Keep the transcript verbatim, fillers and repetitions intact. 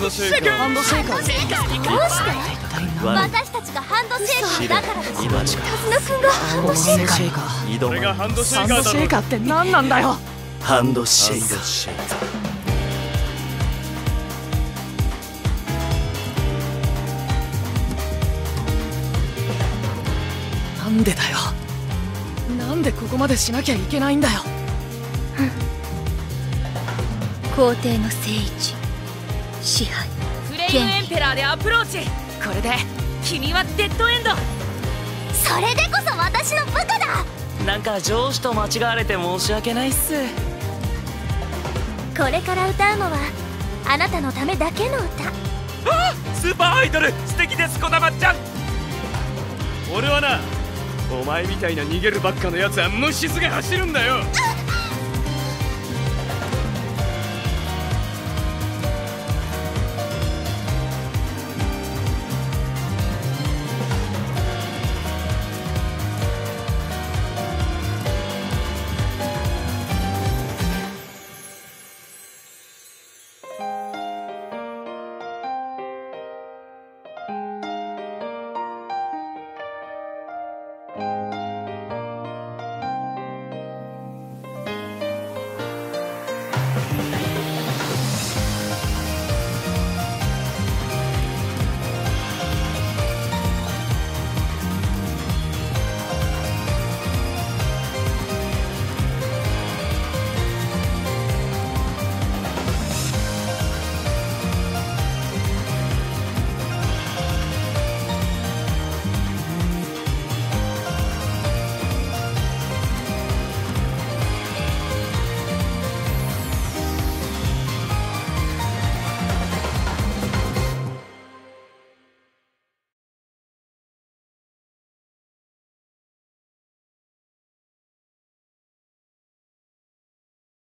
シェイカー。 ハンドシェイカー。 どうして私たちがハンドシェイカーだからでしょ。 今カズナ君がハンドシェイカー。 これがハンドシェイカーだろ。 ハンドシェイカーって何なんだよ。 ハンドシェイカー。 なんでだよ。なんでここまでしなきゃいけないんだよ。 皇帝の聖域、支配、 フレイムエンペラーでアプローチ。これで君はデッドエンド。 それでこそ私の部下だ。 なんか上司と間違われて申し訳ないっす。 これから歌うのはあなたのためだけの歌。 あ、スーパーアイドル素敵です、こだまちゃん。 俺はな、お前みたいな逃げるばっかのやつは無視すげ走るんだよ。